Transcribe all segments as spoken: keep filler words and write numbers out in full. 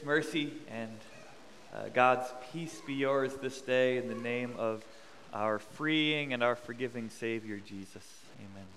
mercy, and uh, God's peace be yours this day in the name of our freeing and our forgiving Savior, Jesus. Amen.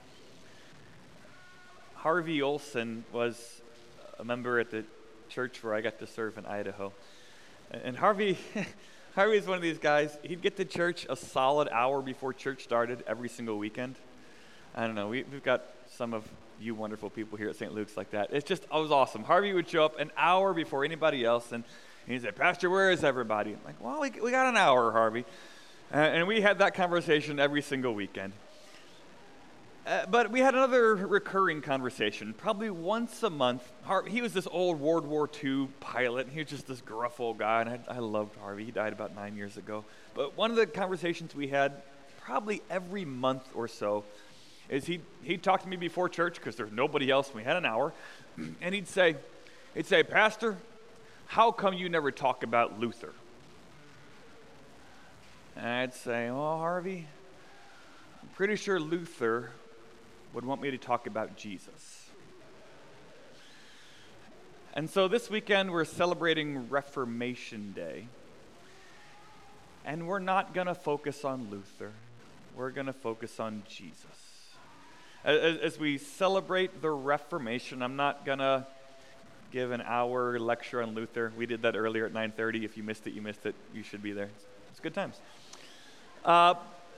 Harvey Olson was a member at the church where I got to serve in Idaho. And Harvey, Harvey is one of these guys, he'd get to church a solid hour before church started every single weekend. I don't know, we, we've got some of you wonderful people here at Saint Luke's like that. It's just, it was awesome. Harvey would show up an hour before anybody else, and he'd say, "Pastor, where is everybody?" I'm like, "Well, we, we got an hour, Harvey." Uh, and we had that conversation every single weekend. Uh, but we had another recurring conversation, probably once a month. Harvey, he was this old World War Two pilot, and he was just this gruff old guy, and I, I loved Harvey. He died about nine years ago. But one of the conversations we had probably every month or so is he'd, he'd talk to me before church because there's nobody else. We had an hour. And he'd say, he'd say, "Pastor, how come you never talk about Luther?" And I'd say, "Well, Harvey, I'm pretty sure Luther would want me to talk about Jesus." And so this weekend we're celebrating Reformation Day. And we're not going to focus on Luther. We're going to focus on Jesus. As, as we celebrate the Reformation, I'm not going to give an hour lecture on Luther. We did that earlier at nine thirty. If you missed it, you missed it. You should be there. It's good times. Uh,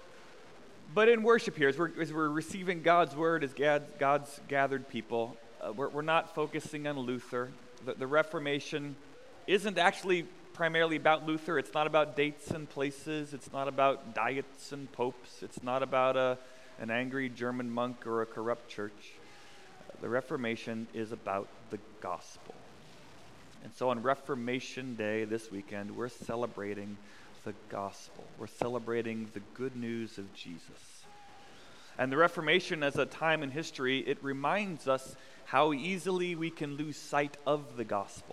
but in worship here, as we're, as we're receiving God's word as God, God's gathered people, uh, we're, we're not focusing on Luther. The, the Reformation isn't actually primarily about Luther. It's not about dates and places. It's not about diets and popes. It's not about a, an angry German monk or a corrupt church. The Reformation is about the gospel. And so on Reformation Day this weekend, we're celebrating the gospel. We're celebrating the good news of Jesus. And the Reformation, as a time in history, it reminds us how easily we can lose sight of the gospel.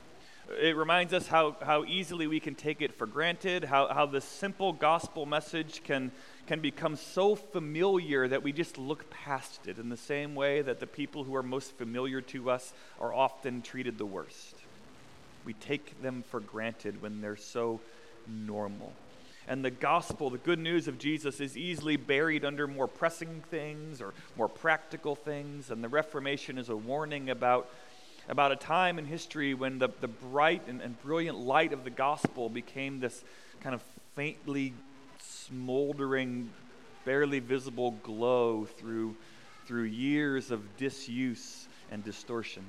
It reminds us how, how easily we can take it for granted, how, how the simple gospel message can, can become so familiar that we just look past it in the same way that the people who are most familiar to us are often treated the worst. We take them for granted when they're so normal. And the gospel, the good news of Jesus, is easily buried under more pressing things or more practical things. And the Reformation is a warning about about a time in history when the, the bright and, and brilliant light of the gospel became this kind of faintly smoldering, barely visible glow through, through years of disuse and distortion.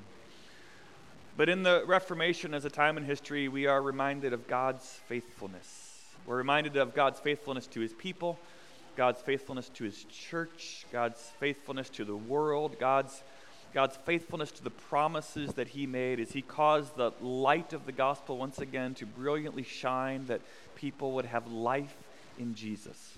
But in the Reformation, as a time in history, we are reminded of God's faithfulness. We're reminded of God's faithfulness to his people, God's faithfulness to his church, God's faithfulness to the world, God's God's faithfulness to the promises that he made as he caused the light of the gospel once again to brilliantly shine, that people would have life in Jesus.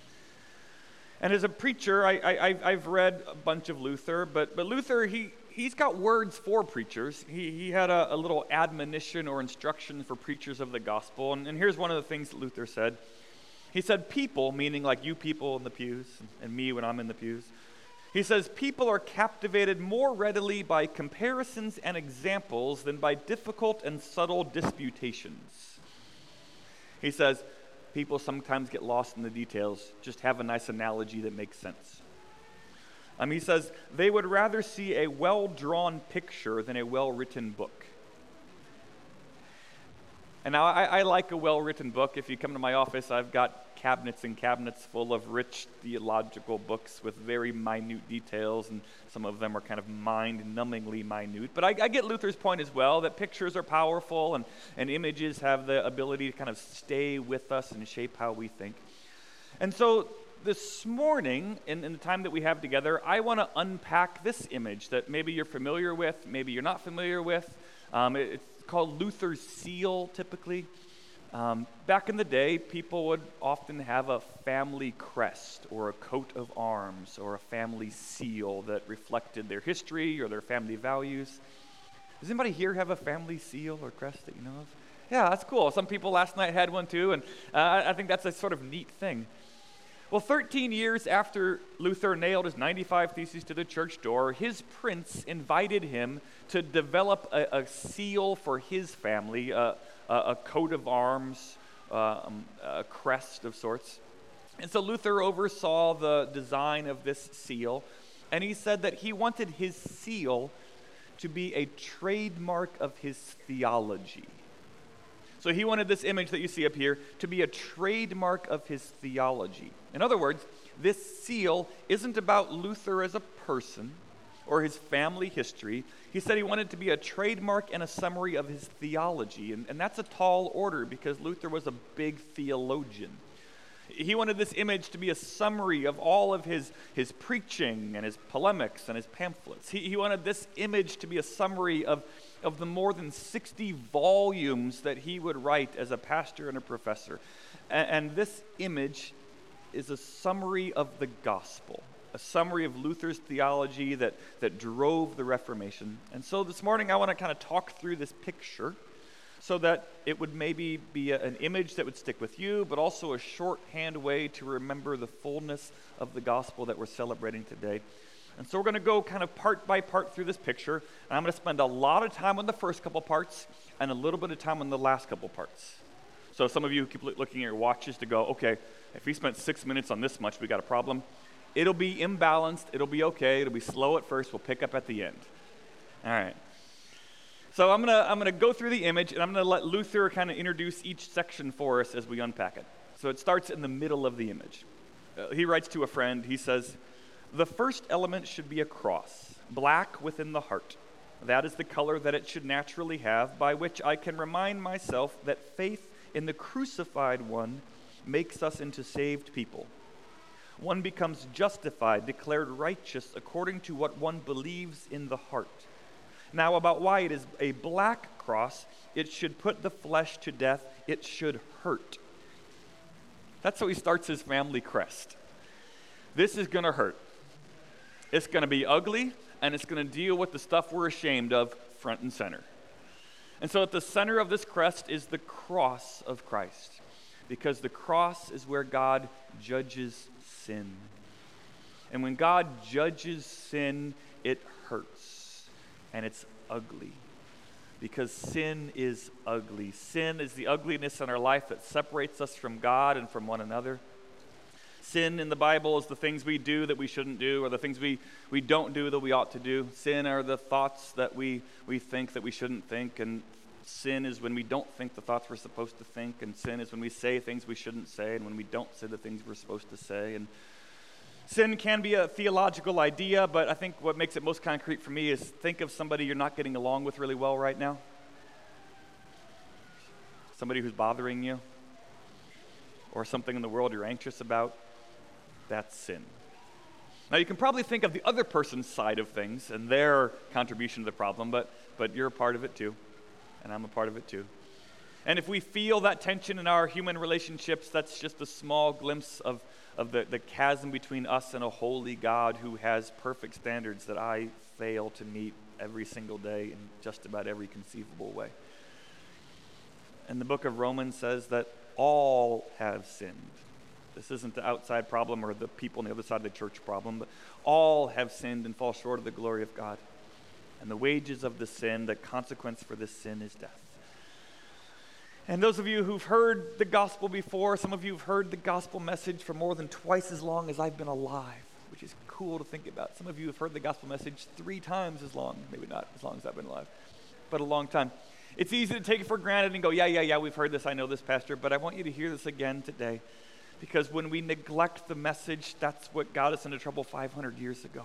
And as a preacher, I, I, I've read a bunch of Luther, but, but Luther, he, he's got words for preachers. He, he had a, a little admonition or instruction for preachers of the gospel, and, and here's one of the things that Luther said. He said, people, meaning like you people in the pews, and me when I'm in the pews, he says, people are captivated more readily by comparisons and examples than by difficult and subtle disputations. He says, people sometimes get lost in the details. Just have a nice analogy that makes sense. Um, he says, they would rather see a well-drawn picture than a well-written book. And now I, I like a well-written book. If you come to my office, I've got cabinets and cabinets full of rich theological books with very minute details, and some of them are kind of mind-numbingly minute. But I, I get Luther's point as well, that pictures are powerful and, and images have the ability to kind of stay with us and shape how we think. And so this morning, in, in the time that we have together, I want to unpack this image that maybe you're familiar with, maybe you're not familiar with. Um, it, it's called Luther's seal, typically. Um, back in the day, people would often have a family crest or a coat of arms or a family seal that reflected their history or their family values. Does anybody here have a family seal or crest that you know of? Yeah, that's cool. Some people last night had one too, and uh, I think that's a sort of neat thing. Well, thirteen years after Luther nailed his ninety-five Theses to the church door, his prince invited him to develop a, a seal for his family, uh, a, a coat of arms, uh, um, a crest of sorts. And so Luther oversaw the design of this seal, and he said that he wanted his seal to be a trademark of his theology. So he wanted this image that you see up here to be a trademark of his theology. In other words, this seal isn't about Luther as a person or his family history. He said he wanted it to be a trademark and a summary of his theology. And, and that's a tall order because Luther was a big theologian. He wanted this image to be a summary of all of his, his preaching and his polemics and his pamphlets. He, he wanted this image to be a summary of, of the more than sixty volumes that he would write as a pastor and a professor. And, and this image is a summary of the gospel, a summary of Luther's theology that, that drove the Reformation. And so this morning I want to kind of talk through this picture so that it would maybe be a, an image that would stick with you, but also a shorthand way to remember the fullness of the gospel that we're celebrating today. And so we're going to go kind of part by part through this picture, and I'm going to spend a lot of time on the first couple parts and a little bit of time on the last couple parts. So some of you keep looking at your watches to go, okay, if we spent six minutes on this much, we got a problem. It'll be imbalanced, it'll be okay, it'll be slow at first, we'll pick up at the end. All right. So I'm gonna I'm gonna go through the image, and I'm gonna let Luther kind of introduce each section for us as we unpack it. So it starts in the middle of the image. Uh, he writes to a friend. He says, "The first element should be a cross, black within the heart. That is the color that it should naturally have, by which I can remind myself that faith in the crucified one makes us into saved people. One becomes justified, declared righteous according to what one believes in the heart. Now, about why it is a black cross, it should put the flesh to death, it should hurt." That's how he starts his family crest. This is going to hurt. It's going to be ugly, and it's going to deal with the stuff we're ashamed of front and center. And so at the center of this crest is the cross of Christ, because the cross is where God judges sin. And when God judges sin, it hurts. And it's ugly, because sin is ugly. Sin is the ugliness in our life that separates us from God and from one another. Sin in the Bible is the things we do that we shouldn't do, or the things we, we don't do that we ought to do. Sin are the thoughts that we, we think that we shouldn't think, and sin is when we don't think the thoughts we're supposed to think, and sin is when we say things we shouldn't say, and when we don't say the things we're supposed to say. And sin can be a theological idea, but I think what makes it most concrete for me is think of somebody you're not getting along with really well right now. Somebody who's bothering you, or something in the world you're anxious about. That's sin. Now, you can probably think of the other person's side of things and their contribution to the problem, but, but you're a part of it too, and I'm a part of it too. And if we feel that tension in our human relationships, that's just a small glimpse of of the, the chasm between us and a holy God who has perfect standards that I fail to meet every single day in just about every conceivable way. And the book of Romans says that all have sinned. This isn't the outside problem or the people on the other side of the church problem, but all have sinned and fall short of the glory of God. And the wages of the sin, the consequence for this sin is death. And those of you who've heard the gospel before, some of you have heard the gospel message for more than twice as long as I've been alive, which is cool to think about. Some of you have heard the gospel message three times as long, maybe not as long as I've been alive, but a long time. It's easy to take it for granted and go, yeah, yeah, yeah, we've heard this, I know this, Pastor, but I want you to hear this again today, because when we neglect the message, that's what got us into trouble five hundred years ago.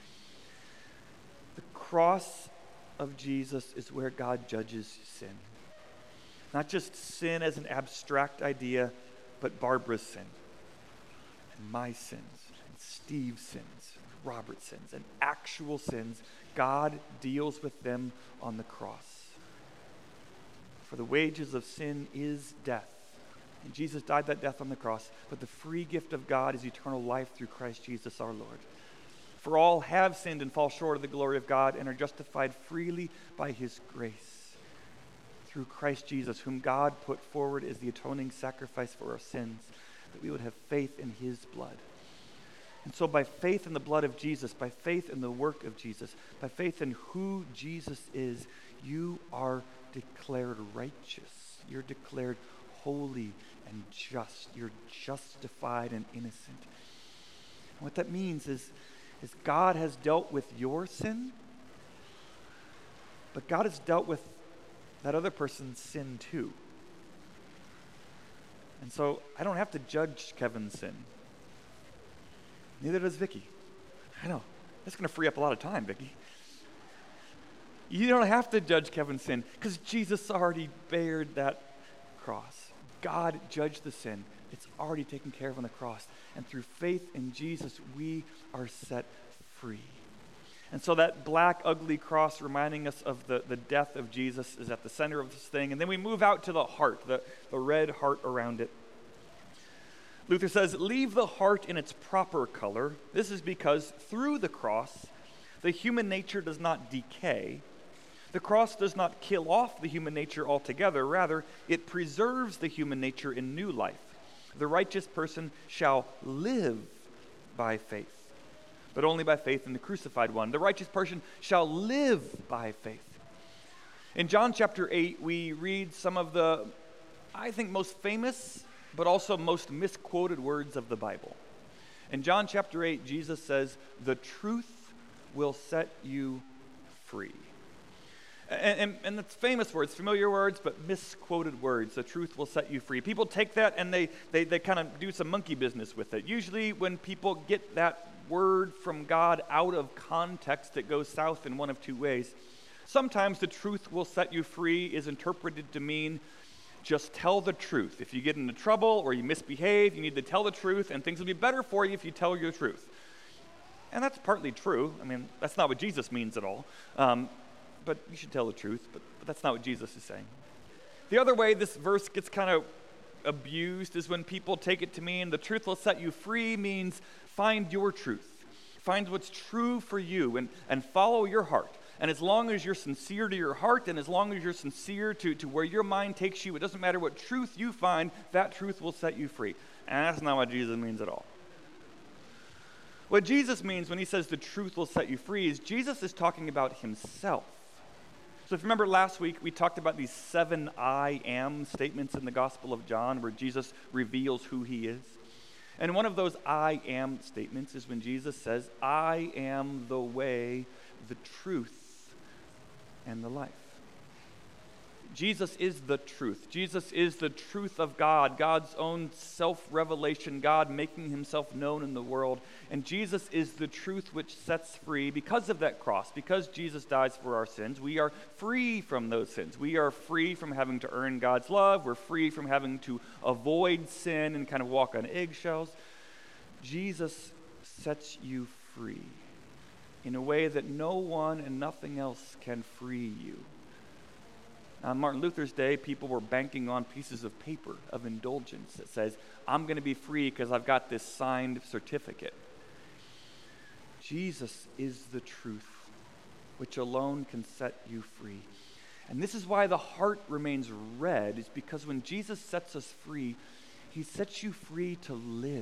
The cross of Jesus is where God judges sin. Not just sin as an abstract idea, but Barbara's sin, and my sins, and Steve's sins, and Robert's sins, and actual sins. God deals with them on the cross. For the wages of sin is death. And Jesus died that death on the cross, but the free gift of God is eternal life through Christ Jesus our Lord. For all have sinned and fall short of the glory of God and are justified freely by his grace, through Christ Jesus, whom God put forward as the atoning sacrifice for our sins. that we would have faith in his blood. And so by faith in the blood of Jesus, by faith in the work of Jesus, by faith in who Jesus is, you are declared righteous. You're declared holy and just. You're justified and innocent. And what that means is, is God has dealt with your sin, but God has dealt with that other person's sin too. And so I don't have to judge Kevin's sin. Neither does Vicky. I know. That's going to free up a lot of time, Vicky. You don't have to judge Kevin's sin because Jesus already bared that cross. God judged the sin. It's already taken care of on the cross. And through faith in Jesus, we are set free. And so that black, ugly cross reminding us of the, the death of Jesus is at the center of this thing. And then we move out to the heart, the, the red heart around it. Luther says, leave the heart in its proper color. This is because through the cross, the human nature does not decay. The cross does not kill off the human nature altogether. Rather, it preserves the human nature in new life. The righteous person shall live by faith, but only by faith in the crucified one. The righteous person shall live by faith. In John chapter eight, we read some of the, I think, most famous, but also most misquoted words of the Bible. In John chapter eight, Jesus says, the truth will set you free. And, and, and it's famous words, familiar words, but misquoted words. The truth will set you free. People take that and they, they, they kind of do some monkey business with it. Usually when people get that word from God out of context, it goes south in one of two ways. Sometimes the truth will set you free is interpreted to mean just tell the truth. If you get into trouble or you misbehave, you need to tell the truth, and things will be better for you if you tell your truth. And that's partly true. I mean, that's not what Jesus means at all. Um, but you should tell the truth, but, but that's not what Jesus is saying. The other way this verse gets kind of abused is when people take it to mean the truth will set you free means find your truth. Find what's true for you and, and follow your heart. And as long as you're sincere to your heart and as long as you're sincere to, to where your mind takes you, it doesn't matter what truth you find, that truth will set you free. And that's not what Jesus means at all. What Jesus means when he says the truth will set you free is Jesus is talking about himself. So if you remember last week, we talked about these seven I am statements in the Gospel of John where Jesus reveals who he is. And one of those I am statements is when Jesus says, I am the way, the truth, and the life. Jesus is the truth. Jesus is the truth of God, God's own self-revelation, God making himself known in the world. And Jesus is the truth which sets free because of that cross. Because Jesus dies for our sins, we are free from those sins. We are free from having to earn God's love. We're free from having to avoid sin and kind of walk on eggshells. Jesus sets you free in a way that no one and nothing else can free you. On Martin Luther's day, people were banking on pieces of paper of indulgence that says, I'm going to be free because I've got this signed certificate. Jesus is the truth, which alone can set you free. And this is why the heart remains red, is because when Jesus sets us free, he sets you free to live.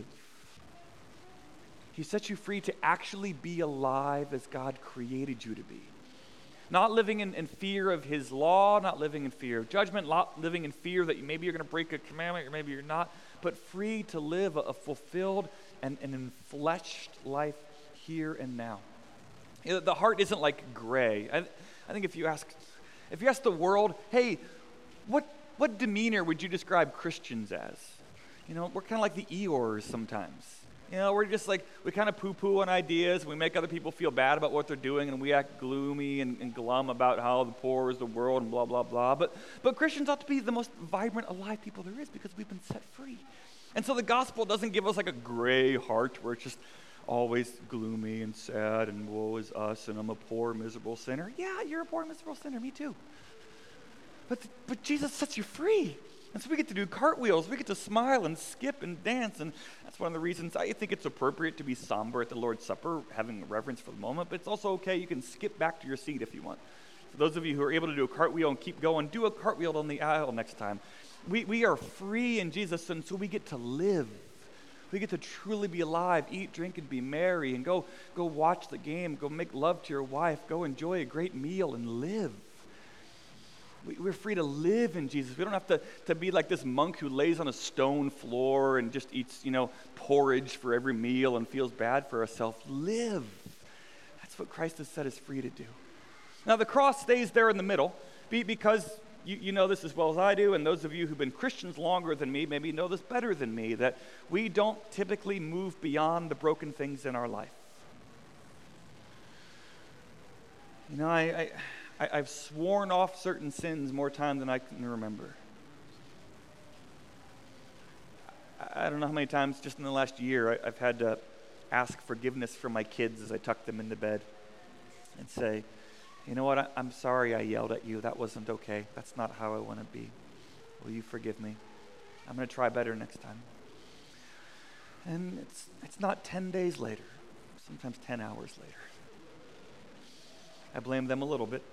He sets you free to actually be alive as God created you to be. Not living in, in fear of his law, not living in fear of judgment, not living in fear that maybe you're going to break a commandment or maybe you're not, but free to live a, a fulfilled and an enfleshed life here and now. You know, the heart isn't like gray. I, I think if you ask if you ask the world, hey, what what demeanor would you describe Christians as? You know, we're kind of like the Eeyores sometimes. You know, we're just like, we kind of poo-poo on ideas, we make other people feel bad about what they're doing, and we act gloomy and, and glum about how the poor is the world and blah, blah, blah. But, but Christians ought to be the most vibrant, alive people there is because we've been set free. And so the gospel doesn't give us like a gray heart where it's just always gloomy and sad and woe is us and I'm a poor, miserable sinner. Yeah, you're a poor, miserable sinner, me too. But, but Jesus sets you free. And so we get to do cartwheels, we get to smile and skip and dance, and that's one of the reasons I think it's appropriate to be somber at the Lord's Supper, having reverence for the moment, but it's also okay, you can skip back to your seat if you want. For those of you who are able to do a cartwheel and keep going, do a cartwheel on the aisle next time. We, we are free in Jesus, and so we get to live. We get to truly be alive, eat, drink, and be merry, and go, go watch the game, go make love to your wife, go enjoy a great meal and live. We, we're free to live in Jesus. We don't have to, to be like this monk who lays on a stone floor and just eats, you know, porridge for every meal and feels bad for herself. Live. That's what Christ has set us free to do. Now, the cross stays there in the middle be, because you, you know this as well as I do, and those of you who've been Christians longer than me maybe know this better than me, that we don't typically move beyond the broken things in our life. You know, I, I, I, I've sworn off certain sins more times than I can remember. I, I don't know how many times just in the last year I, I've had to ask forgiveness from my kids as I tuck them into bed and say, you know what, I, I'm sorry I yelled at you. That wasn't okay. That's not how I want to be. Will you forgive me? I'm going to try better next time. And it's it's not ten days later, sometimes ten hours later. I blame them a little bit.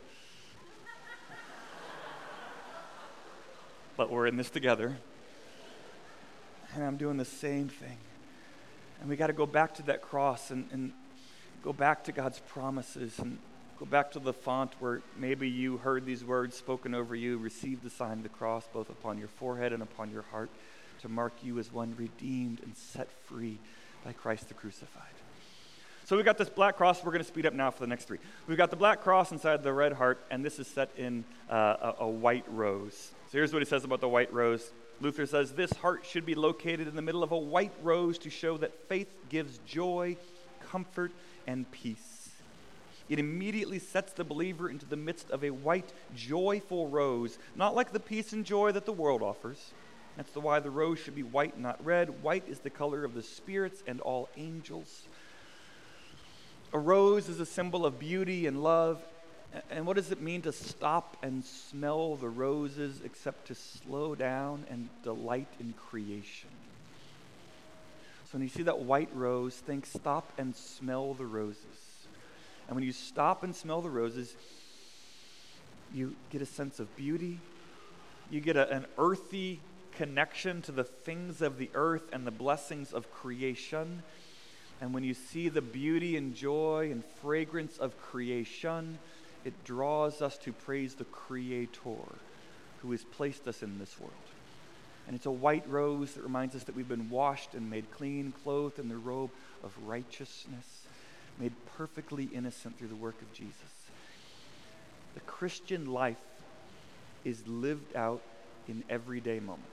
But we're in this together. And I'm doing the same thing. And we got to go back to that cross and, and go back to God's promises and go back to the font where maybe you heard these words spoken over you, receive the sign of the cross both upon your forehead and upon your heart to mark you as one redeemed and set free by Christ the crucified. So we've got this black cross. We're going to speed up now for the next three. We've got the black cross inside the red heart, and this is set in uh, a, a white rose. So here's what he says about the white rose. Luther says, this heart should be located in the middle of a white rose to show that faith gives joy, comfort, and peace. It immediately sets the believer into the midst of a white, joyful rose, not like the peace and joy that the world offers. That's the why the rose should be white, not red. White is the color of the spirits and all angels. A rose is a symbol of beauty and love. And what does it mean to stop and smell the roses except to slow down and delight in creation? So when you see that white rose, think stop and smell the roses. And when you stop and smell the roses, you get a sense of beauty. You get a, an earthy connection to the things of the earth and the blessings of creation. And when you see the beauty and joy and fragrance of creation, it draws us to praise the Creator who has placed us in this world. And it's a white rose that reminds us that we've been washed and made clean, clothed in the robe of righteousness, made perfectly innocent through the work of Jesus. The Christian life is lived out in everyday moments.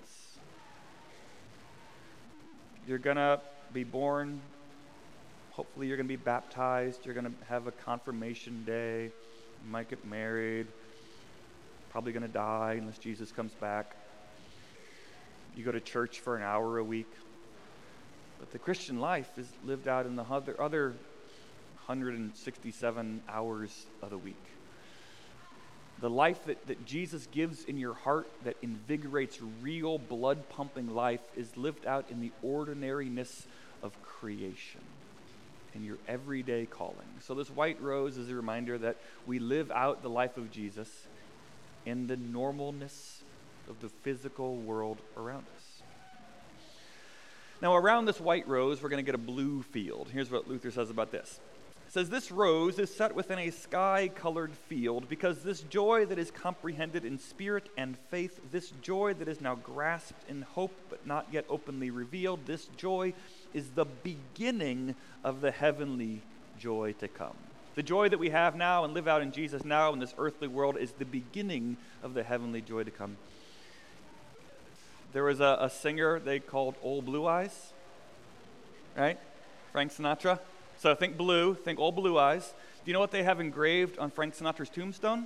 You're going to be born. Hopefully you're going to be baptized. You're going to have a confirmation day. You might get married. Probably going to die unless Jesus comes back. You go to church for an hour a week. But the Christian life is lived out in the other, other one hundred sixty-seven hours of the week. The life that, that Jesus gives in your heart that invigorates real blood-pumping life is lived out in the ordinariness of creation, in your everyday calling. So this white rose is a reminder that we live out the life of Jesus in the normalness of the physical world around us. Now, around this white rose, we're going to get a blue field. Here's what Luther says about this. It says, this rose is set within a sky-colored field because this joy that is comprehended in spirit and faith, this joy that is now grasped in hope but not yet openly revealed, this joy is the beginning of the heavenly joy to come. The joy that we have now and live out in Jesus now in this earthly world is the beginning of the heavenly joy to come. There was a, a singer they called Old Blue Eyes, right? Frank Sinatra. So think blue, think Old Blue Eyes. Do you know what they have engraved on Frank Sinatra's tombstone?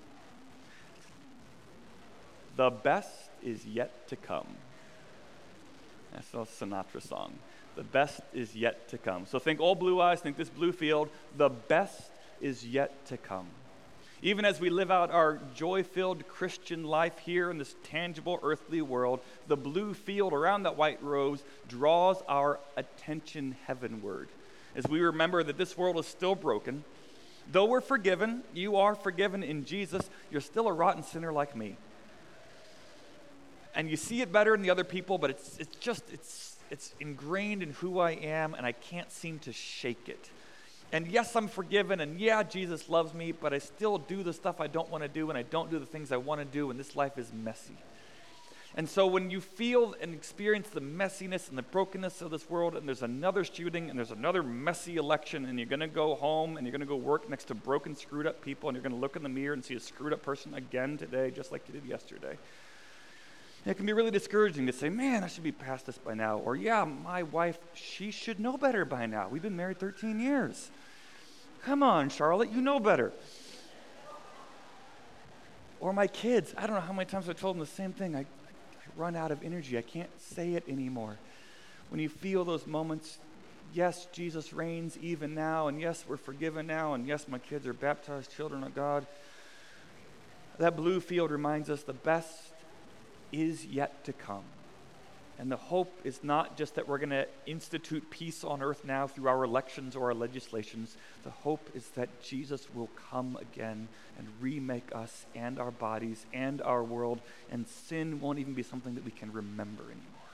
The best is yet to come. That's a Sinatra song. The best is yet to come. So think Old Blue Eyes, think this blue field. The best is yet to come. Even as we live out our joy-filled Christian life here in this tangible earthly world, the blue field around that white rose draws our attention heavenward. As we remember that this world is still broken, though we're forgiven, you are forgiven in Jesus, you're still a rotten sinner like me. And you see it better in the other people, but it's it's just, it's it's ingrained in who I am, and I can't seem to shake it. And yes, I'm forgiven, and yeah, Jesus loves me, but I still do the stuff I don't want to do, and I don't do the things I want to do, and this life is messy. And so when you feel and experience the messiness and the brokenness of this world, and there's another shooting, and there's another messy election, and you're going to go home, and you're going to go work next to broken, screwed up people, and you're going to look in the mirror and see a screwed up person again today, just like you did yesterday. And it can be really discouraging to say, man, I should be past this by now. Or, yeah, my wife, she should know better by now. We've been married thirteen years. Come on, Charlotte, you know better. Or my kids, I don't know how many times I've told them the same thing. I run out of energy. I can't say it anymore. When you feel those moments, yes, Jesus reigns even now, and yes, we're forgiven now, and yes, my kids are baptized children of God. That blue field reminds us the best is yet to come. And the hope is not just that we're going to institute peace on earth now through our elections or our legislations. The hope is that Jesus will come again and remake us and our bodies and our world, and sin won't even be something that we can remember anymore.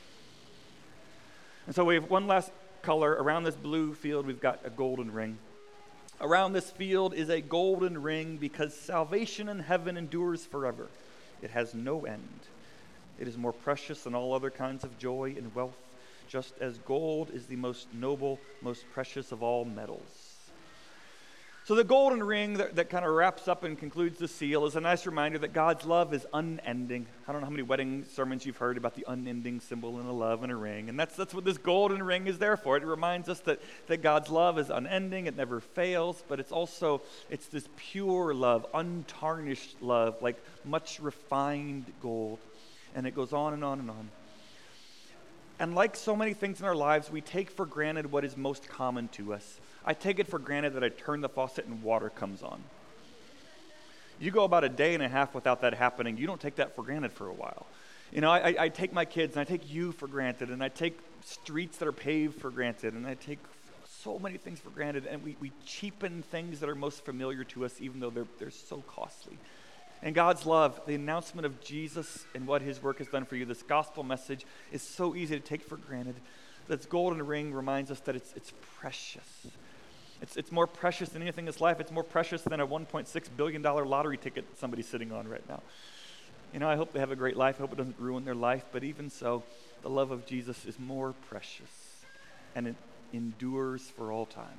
And so we have one last color. Around this blue field, we've got a golden ring. Around this field is a golden ring because salvation in heaven endures forever. It has no end. It is more precious than all other kinds of joy and wealth, just as gold is the most noble, most precious of all metals. So the golden ring that, that kind of wraps up and concludes the seal is a nice reminder that God's love is unending. I don't know how many wedding sermons you've heard about the unending symbol in a love and a ring, and that's that's what this golden ring is there for. It reminds us that, that God's love is unending, it never fails, but it's also, it's this pure love, untarnished love, like much refined gold. And it goes on and on and on. And like so many things in our lives, we take for granted what is most common to us. I take it for granted that I turn the faucet and water comes on. You go about a day and a half without that happening, you don't take that for granted for a while. You know, I, I take my kids and I take you for granted, and I take streets that are paved for granted, and I take so many things for granted, and we, we cheapen things that are most familiar to us even though they're, they're so costly. And God's love, the announcement of Jesus and what his work has done for you, this gospel message is so easy to take for granted. This golden ring reminds us that it's it's precious. It's it's more precious than anything in this life. It's more precious than a one point six billion dollars lottery ticket somebody's sitting on right now. You know, I hope they have a great life. I hope it doesn't ruin their life. But even so, the love of Jesus is more precious, and it endures for all time.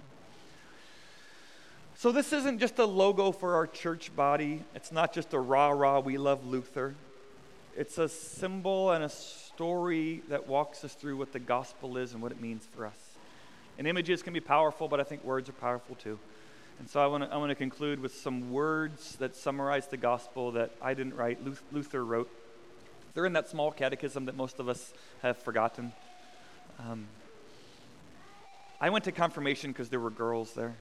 So this isn't just a logo for our church body. It's not just a rah-rah, we love Luther. It's a symbol and a story that walks us through what the gospel is and what it means for us. And images can be powerful, but I think words are powerful too. And so I want to I want to conclude with some words that summarize the gospel that I didn't write, Luther wrote. They're in that small catechism that most of us have forgotten. Um, I went to confirmation because there were girls there.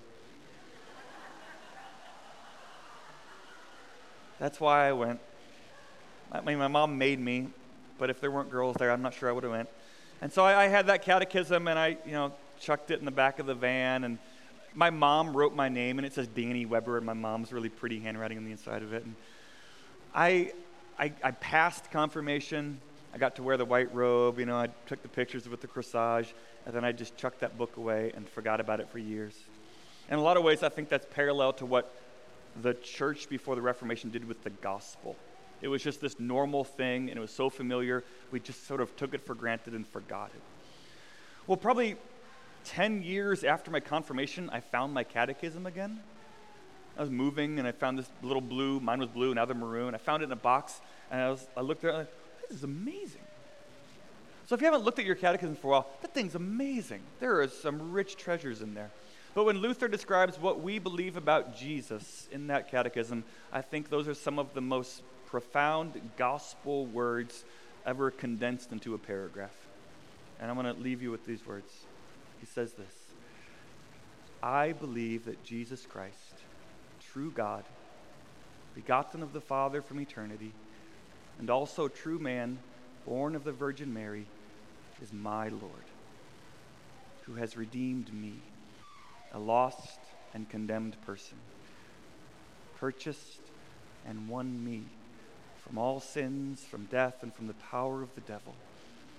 That's why I went. I mean, my mom made me, but if there weren't girls there, I'm not sure I would have went. And so I, I had that catechism, and I, you know, chucked it in the back of the van, and my mom wrote my name, and it says Danny Weber, and my mom's really pretty handwriting on the inside of it. And I, I, I passed confirmation. I got to wear the white robe. You know, I took the pictures with the corsage, and then I just chucked that book away and forgot about it for years. In a lot of ways, I think that's parallel to what the church before the Reformation did with the gospel. It was just this normal thing, and it was so familiar, we just sort of took it for granted and forgot it. Well, probably ten years after my confirmation, I found my catechism again. I was moving, and I found this little blue, mine was blue, now they're maroon. I found it in a box, and I was I looked at it, and I was like, this is amazing. So if you haven't looked at your catechism for a while, that thing's amazing. There are some rich treasures in there. But when Luther describes what we believe about Jesus in that catechism, I think those are some of the most profound gospel words ever condensed into a paragraph. And I'm going to leave you with these words. He says this: I believe that Jesus Christ, true God, begotten of the Father from eternity, and also true man, born of the Virgin Mary, is my Lord, who has redeemed me, a lost and condemned person, purchased and won me from all sins, from death, and from the power of the devil.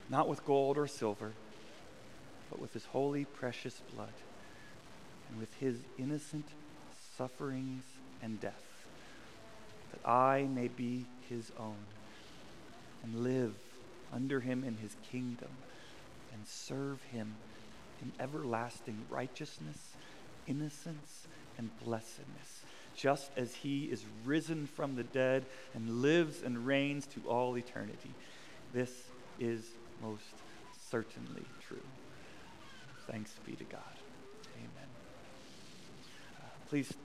not with gold or silver, but with his holy, precious blood, and with his innocent sufferings and death, that I may be his own and live under him in his kingdom and serve him in everlasting righteousness, innocence, and blessedness, just as he is risen from the dead and lives and reigns to all eternity. This is most certainly true. Thanks be to God. Amen. Uh, please